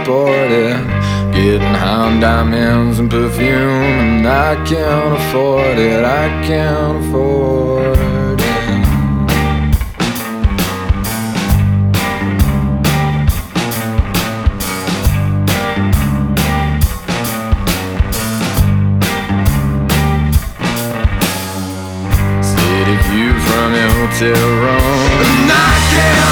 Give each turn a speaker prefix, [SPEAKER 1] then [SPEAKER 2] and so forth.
[SPEAKER 1] support it. Getting high on diamonds and perfume, and I can't afford it, I can't afford it. City view from the hotel room, and I can't